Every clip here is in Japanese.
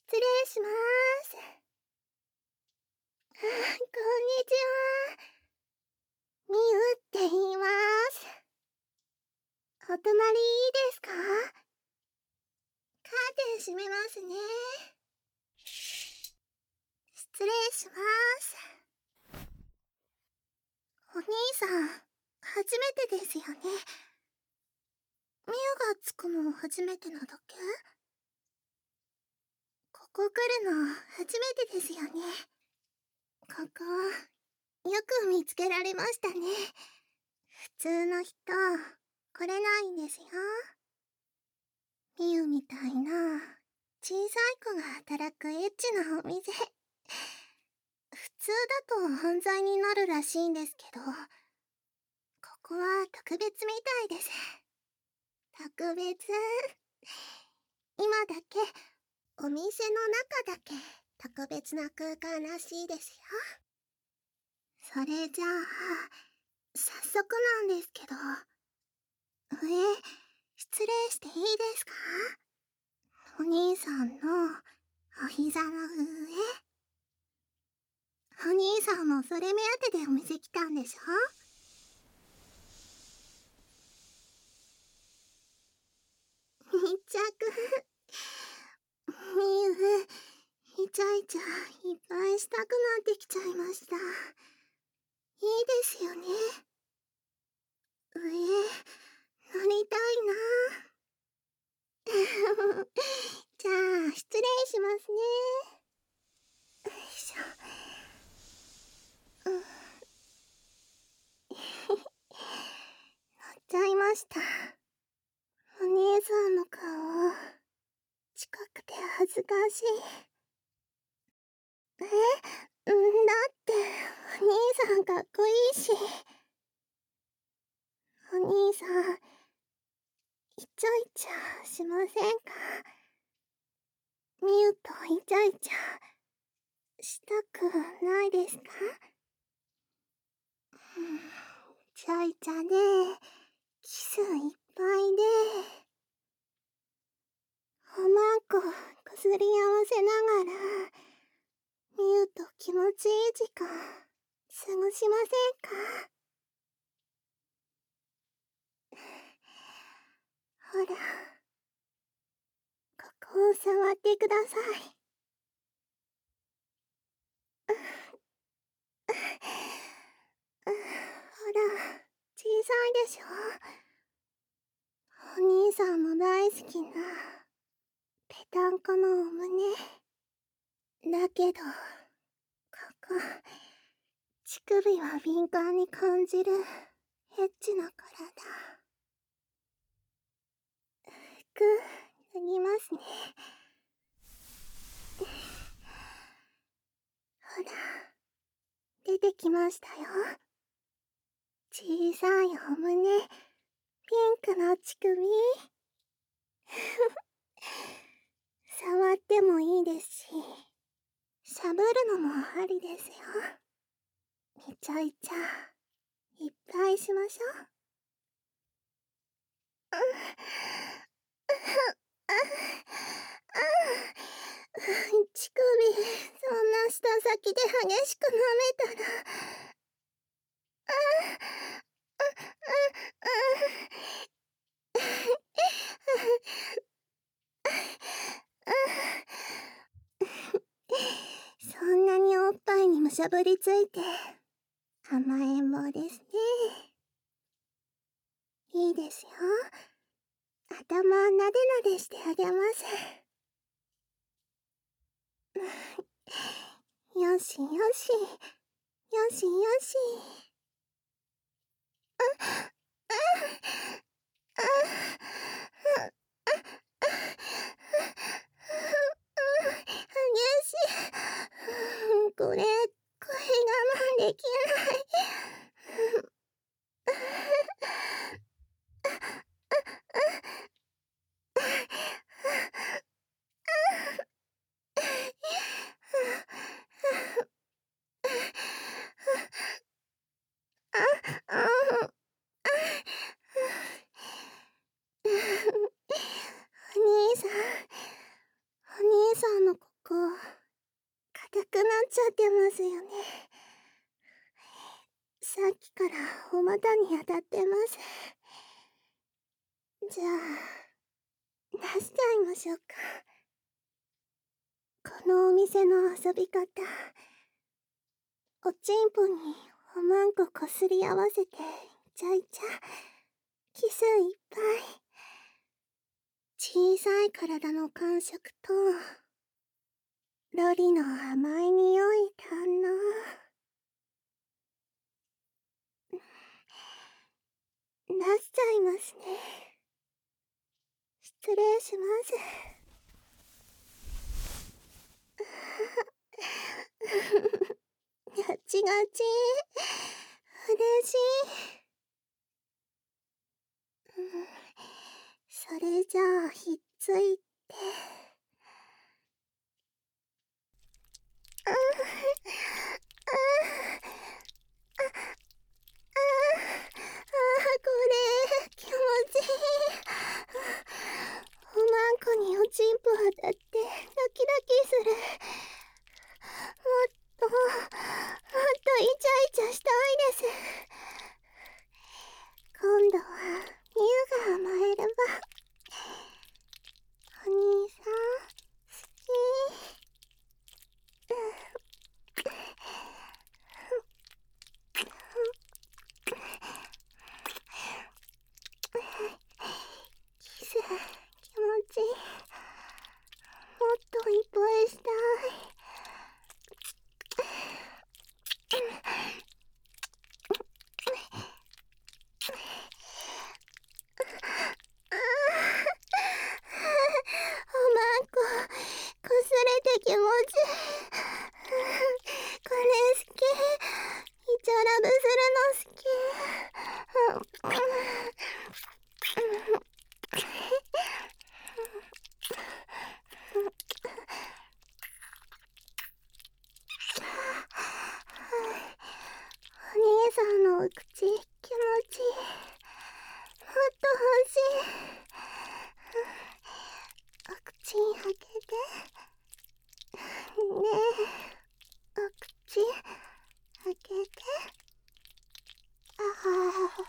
失礼します。こんにちは。みゆって言います。お隣いいですか？カーテン閉めますね。失礼します。お兄さん、初めてですよね。みゆがつくの初めてなだけ？ここ来るの初めてですよね。ここ、よく見つけられましたね。普通の人、来れないんですよ。みゆみたいな、小さい子が働くエッチなお店。普通だと犯罪になるらしいんですけど、ここは特別みたいです。特別。今だけ、お店の中だけ特別な空間らしいですよ。それじゃあ、早速なんですけど、上、失礼していいですか？お兄さんのお膝の上。お兄さんもそれ目当てでお店来たんでしょ？密着。みゆ、イチャイチャいっぱいしたくなってきちゃいました。いいですよね。上、乗りたいな。じゃあ、失礼しますね。よいしょ。乗っちゃいました。お兄さんの顔、近くて恥ずかしい。だってお兄さんかっこいいし。お兄さん、イチャイチャしませんか？みゆとイチャイチャしたくないですか？イチャイチャでキスいっぱいでおまんここすり合わせながらみゆと気持ちいい時間過ごしませんか？ほら、ここを触ってください。ほら、小さいでしょ？お兄さんも大好きなぺたんこのお胸。だけど、ここ、乳首は敏感に感じるエッチな体。服、脱ぎますね。ほら、出てきましたよ。小さいお胸、ピンクの乳首。触ってもいいですし、しゃぶるのもありですよ。イチャイチャ、いっぱいしましょう。乳首、そんな舌先で激しく舐めたら、そんなにおっぱいにむしゃぶりついて、甘えん坊ですね。いいですよ。頭なでなでしてあげます。よしよし、よしよし。激しい。これ、声我慢できない。お兄さんのここ、硬くなっちゃってますよね。さっきからお股に当たってます。じゃあ、出しちゃいましょうか。このお店の遊び方、おちんぽにおまんここすり合わせて、ちゃいちゃ、キスいっぱい。小さい体の感触と、ロリの甘い匂い堪能。出しちゃいますね。失礼します。ガチガチ。嬉しい。それじゃあひっついて。これ気持ちいい。おまんこにおちんぽ当たってドキドキする。もっとイチャイチャしたいです。今度はミュウが甘える番。お兄さん好き。キス気持ちいい。もっといっぱいしたい。おまんここすれて気持ちいい。これ好き。イチャラブするの好き。お兄さんのお口気持ちいい。もっと欲しい。お口開けてねえ、お口開けて。あは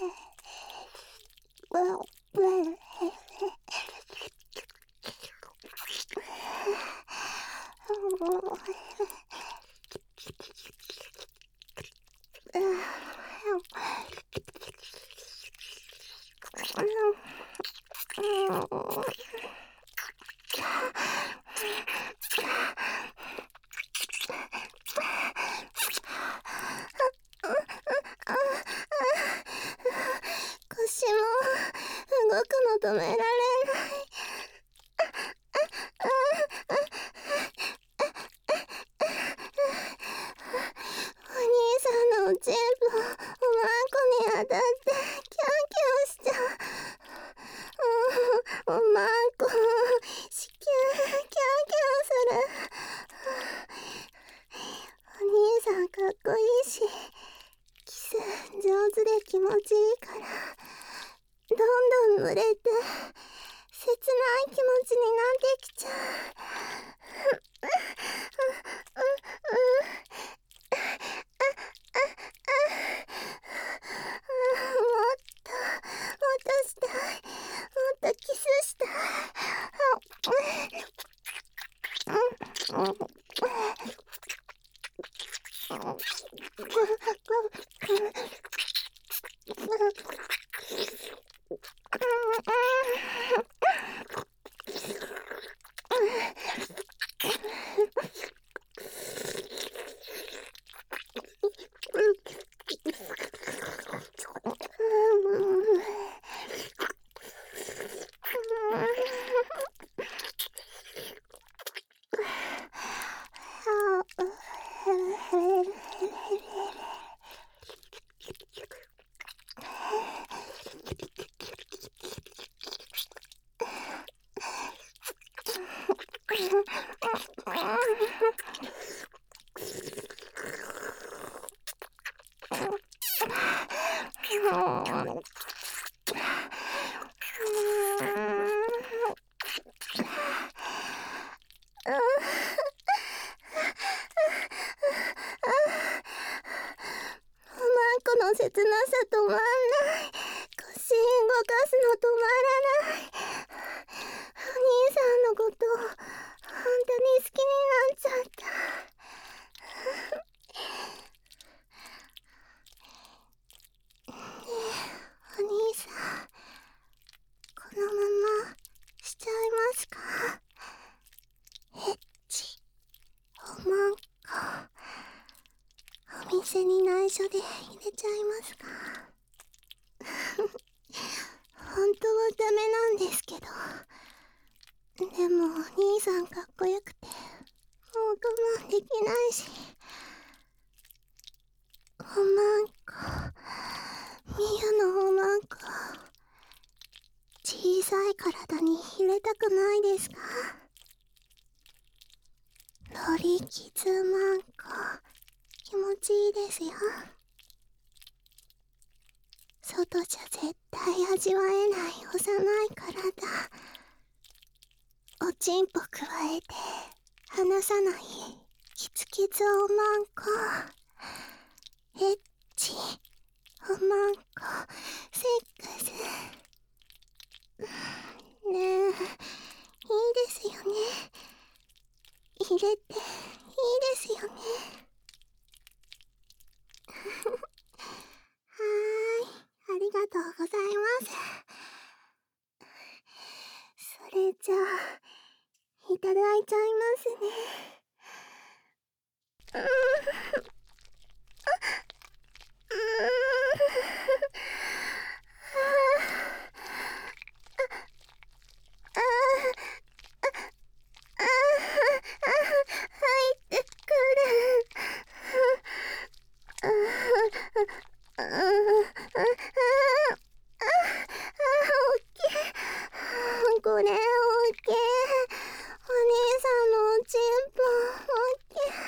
腰も動くの止められない。お兄さんのおちんぽおまんこに当たってキャンキャンしちゃう。おまんこ子宮キャンキャンする。お兄さんかっこいいし、キス上手で気持ちいいからどんどん濡れて切ない気持ちになってきちゃう。したい。もっとキスしたい。 切なさ止まんない。腰動かすの止まらない。お兄さんのこと本当に好きになっちゃった。ねえお兄さん、このまましちゃいますか？エッチおまんこお店に内緒で入れちゃいますか？本当はダメなんですけど、でもお兄さんかっこよくてもう我慢できないし。おまんこ、ミヤのおまんこ、小さい体に入れたくないですか？ロリキズマンコ、気持ちいいですよ。外じゃ絶対味わえない幼い体、おちんぽ加えて離さないキツキツおまんこ、エッチおまんこ、セックス。ねえ、いいですよね。入れていいですよね。はーい、ありがとうございます。それじゃあいただいちゃいますね。うーん、うーん、入ってくる。これ大きい。お兄さんのおちんぽ大きい。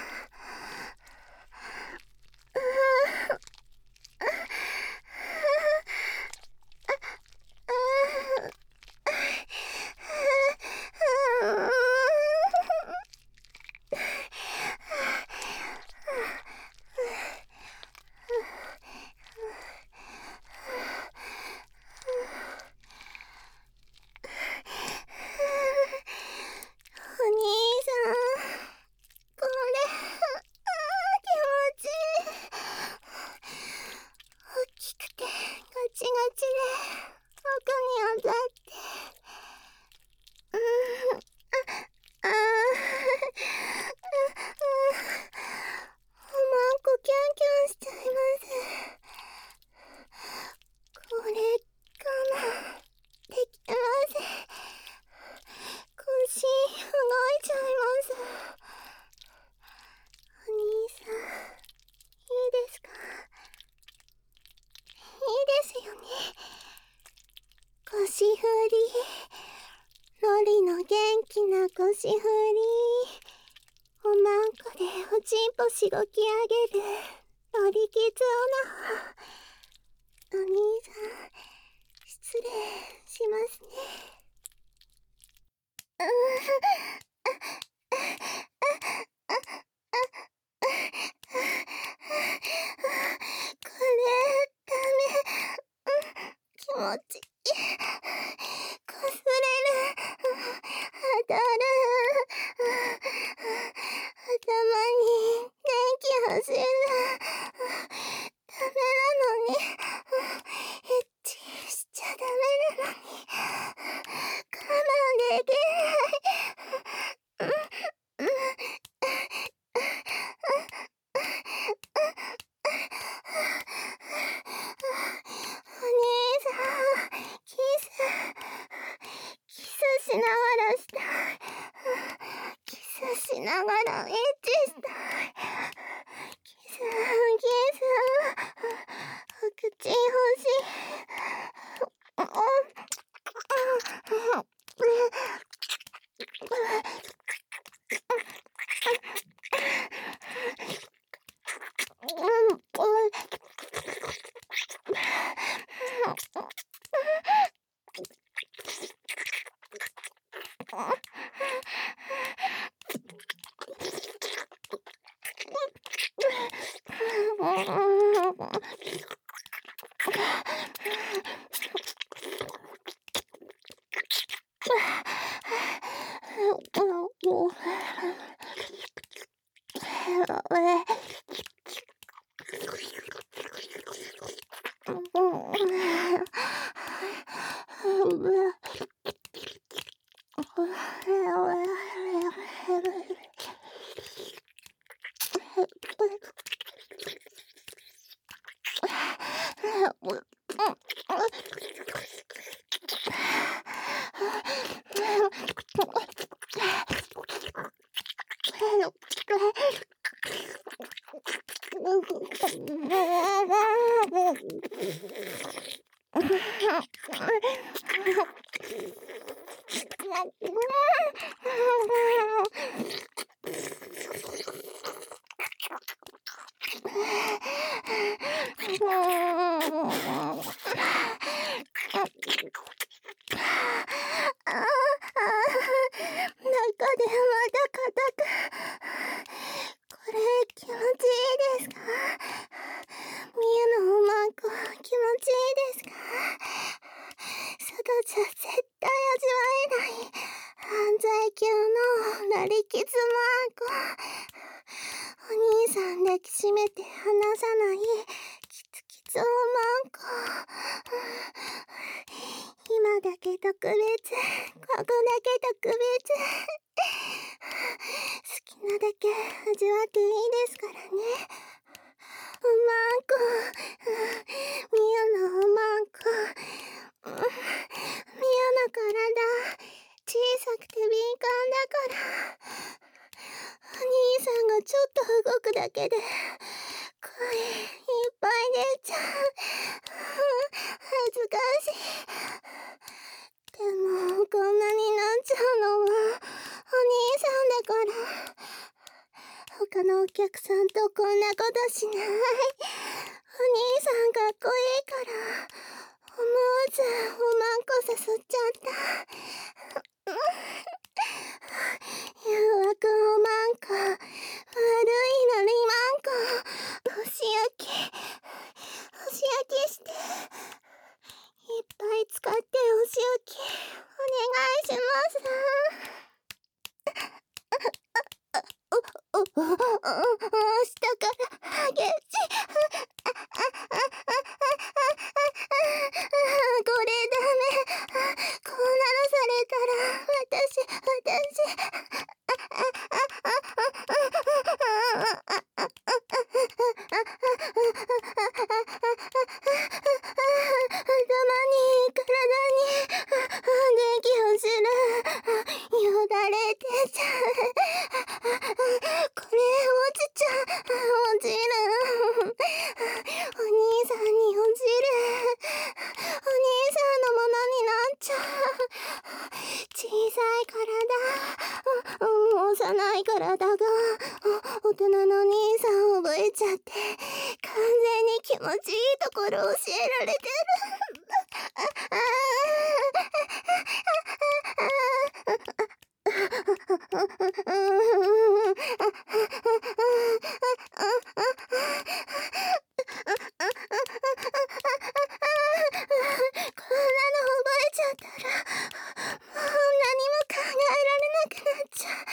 お兄さん、これ、気持ちいい。大きくてガチガチで奥に当たって、うーん、ああ、おまんこキュンキュンしちゃいます。これ我慢できません。腰動いちゃいます。お兄さん、いいですか？いいですよね。腰振り、ロリの元気な腰振り、おまんこでおちんぽしごき上げるロリキツオナ。お兄さん、失礼しますね。うこれダメ。気持ちいい。こすれる。当たる。頭に電気走る。ダメなのに。エッチしちゃダメなのに。我慢できない。お兄さん、キスしながらしたい。キスしながらエッチしたい。キス、お口欲しい。 これ気持ちいいですか？ミユのおまんこ気持ちいいですか？外じゃ絶対味わえない犯罪級のなりきつまんこ。お兄さん抱きしめて離さないキツキツおまんこ。今だけ特別、ここだけ特別。好きなだけ味わっていいですからね。おまんこ、ミユのおまんこ、ミユの体、小さくて敏感だから、お兄さんがちょっと動くだけで、声いっぱい出ちゃう。恥ずかしい。でも、こんなになっちゃうのは、お兄さんだから。他のお客さんとこんなことしない。お兄さんかっこいいから、思わずおまんこ誘っちゃった。誘惑おまんこ、悪いのにまんこ、お仕置きして、いっぱい使ってお仕置き、お願いします。下から激しい。これダメ。こんなのされたら、頭に、体に、電気走る。よだれ出ちゃう。これ落ちちゃう。落ちる。お兄さんに落ちる。お兄さんのものになっちゃう。小さい体、幼い体が、大人の兄さんを覚えちゃって、完全に気持ちいいところを教えられてる。こんなの覚えちゃったら、もう何も考えられなくなっちゃう。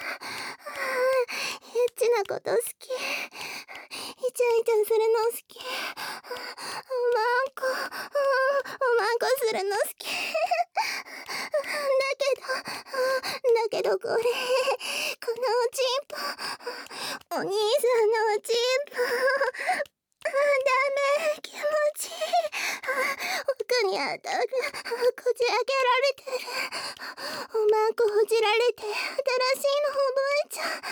エッチなこと好き。イチャイチャするの好き。おまんこ、おまんこするの好き。だけどこれ、このおちんぽ、お兄さんのおちんぽ、ダメ、気持ちいい。奥に当たる。こじ開けられてる。おまんこほじられて、新しいの覚えちゃう。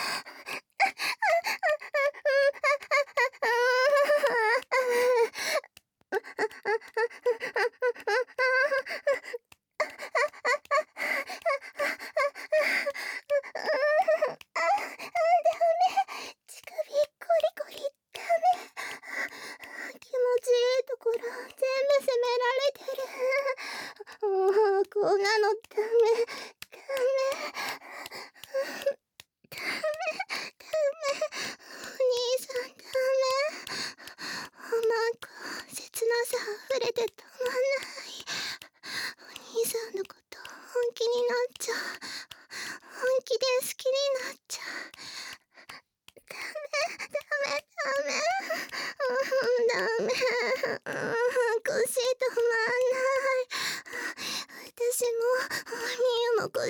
乳首コリコリダメ。気持ちいいところ全部責められてる。もうこんなのダメ。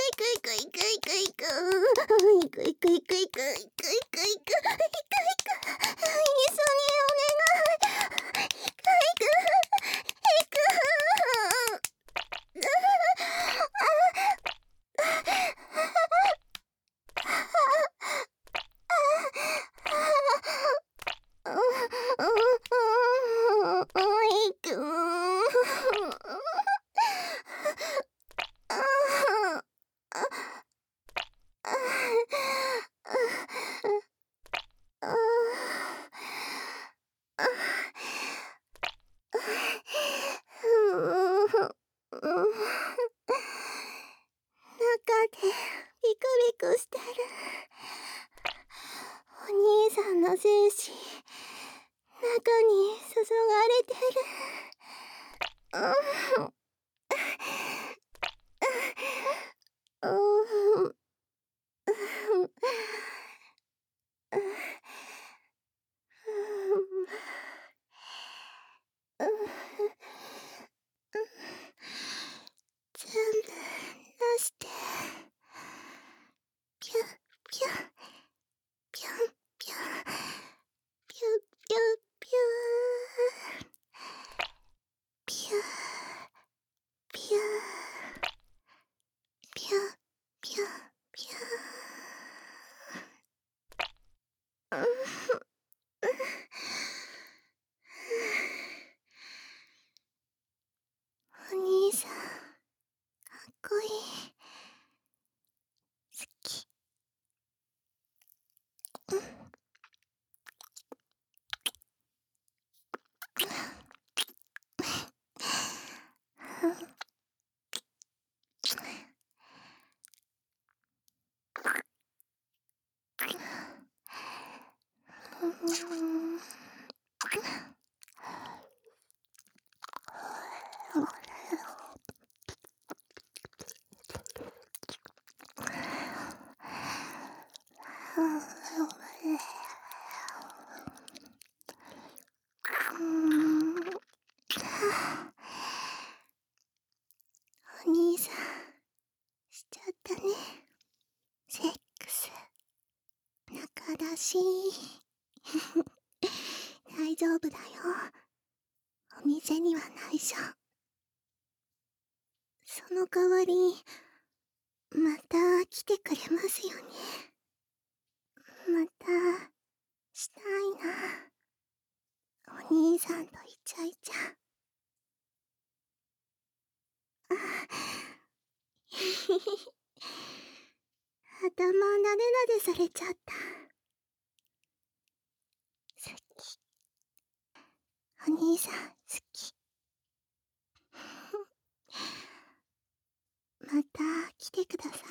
でビクビクしてる。お兄さんの精子、中に注がれてる。全部出して。ピュッピュッピュンピュンピュッピュッピューピューピューピュッピュッピューお兄さん、かっこいい。好き。 セックス仲だし大丈夫だよ。お店には内緒。その代わりまた来てくれますよね。またしたいな、お兄さんとイチャイチャ。あひひひ、頭なでなでされちゃった。好き、お兄さん好き。また来てくださ